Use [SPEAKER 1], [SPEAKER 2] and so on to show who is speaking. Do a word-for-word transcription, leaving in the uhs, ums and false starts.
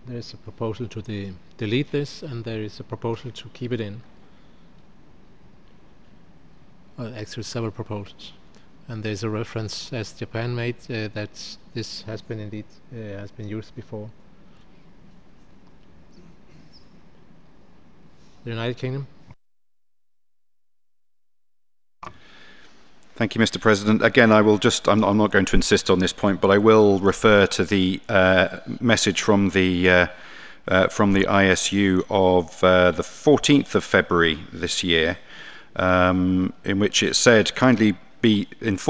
[SPEAKER 1] There is a proposal to de delete this, and there is a proposal to keep it in. Well, actually several proposals. And there's a reference, as Japan made, uh, that this has been indeed uh, has been used before. The United Kingdom.
[SPEAKER 2] Thank you, Mister President. Again, I will just, I'm, I'm not going to insist on this point, but I will refer to the uh, message from the uh, uh, from the I S U of uh, the fourteenth of February this year, um, in which it said, kindly be informed